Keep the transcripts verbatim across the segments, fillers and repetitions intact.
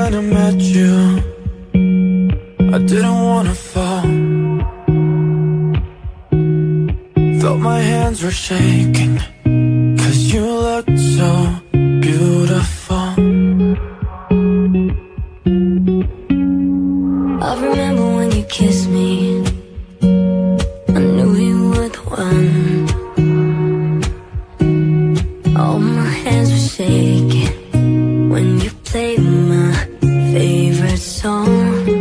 when I met you, I didn't wanna fall. Thought my hands were shaking, cause you looked so beautiful. I remember when you kissed me, I knew you were the one. All my hands were shaking when you played my favorite song.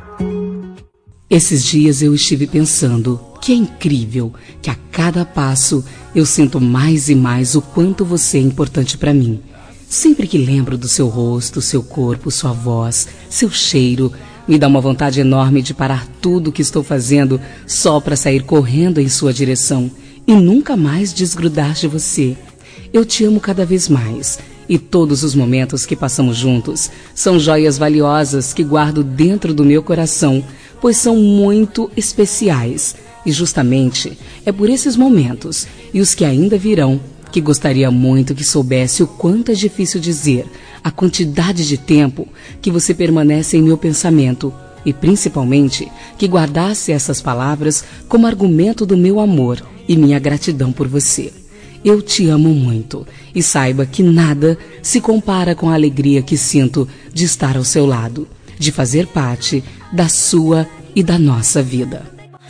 Esses dias eu estive pensando que é incrível que a cada passo eu sinto mais e mais o quanto você é importante para mim. Sempre que lembro do seu rosto, seu corpo, sua voz, seu cheiro, me dá uma vontade enorme de parar tudo o que estou fazendo só para sair correndo em sua direção e nunca mais desgrudar de você. Eu te amo cada vez mais e todos os momentos que passamos juntos são joias valiosas que guardo dentro do meu coração, pois são muito especiais. E justamente é por esses momentos e os que ainda virão que gostaria muito que soubesse o quanto é difícil dizer a quantidade de tempo que você permanece em meu pensamento e principalmente que guardasse essas palavras como argumento do meu amor e minha gratidão por você. Eu te amo muito e saiba que nada se compara com a alegria que sinto de estar ao seu lado, de fazer parte da sua e da nossa vida.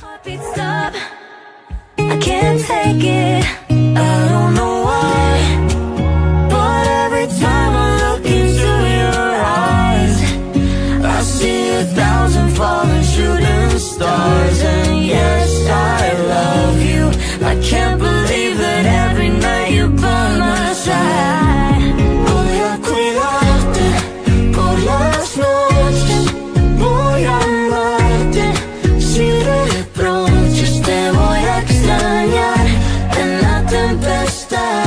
I can't take it, I don't know why, but every time I look into your eyes, I see a thousand falling shooting stars. And yes, I love you, I can't believe that every night you're by my side. Voy a cuidarte por las noches, voy a amarte sin reproches, te voy a extrañar en la tempestad.